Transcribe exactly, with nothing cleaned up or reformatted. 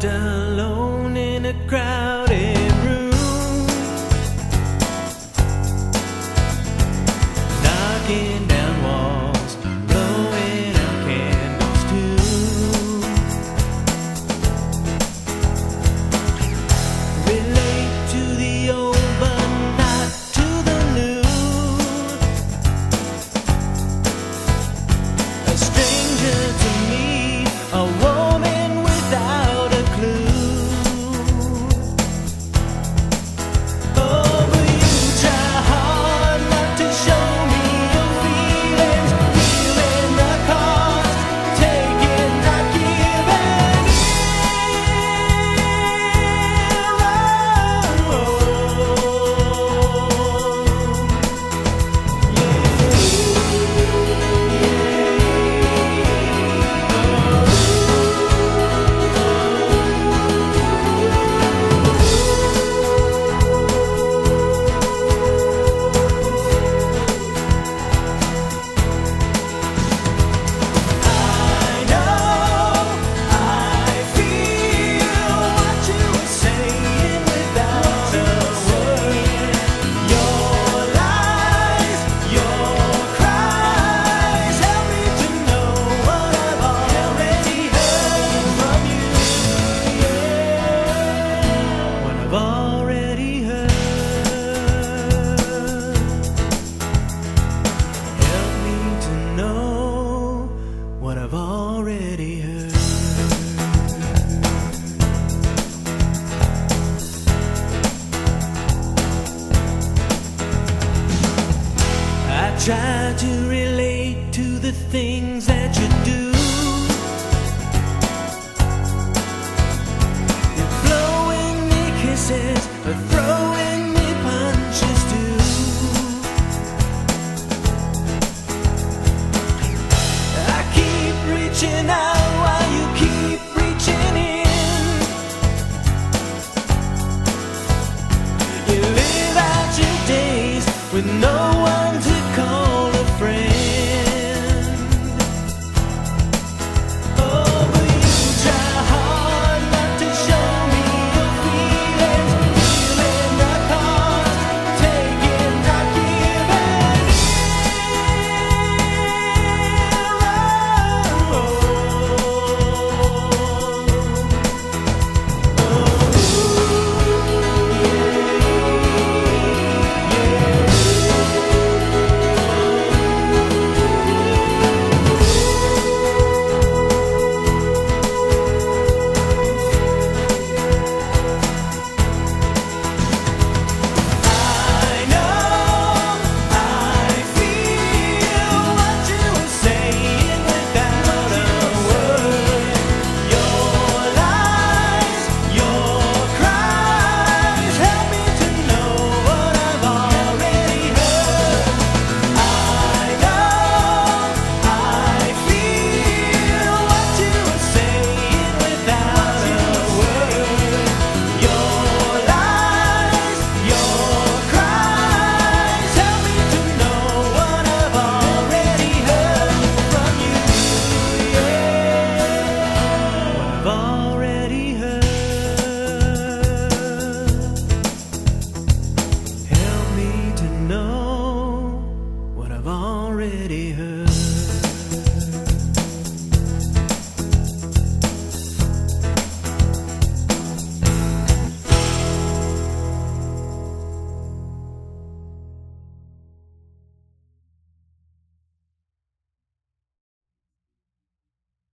left alone in a crowded room, knocking down walls, blowing out candles too. Relate to the old but not to the new. A stranger to me, a woman without a clue. Oh, but you try hard not to show me your feelings. Feeling the cost, taking, not giving already heard. Help me to know what I've already heard. I try to relate to the things that you do. You're blowing me kisses, but throw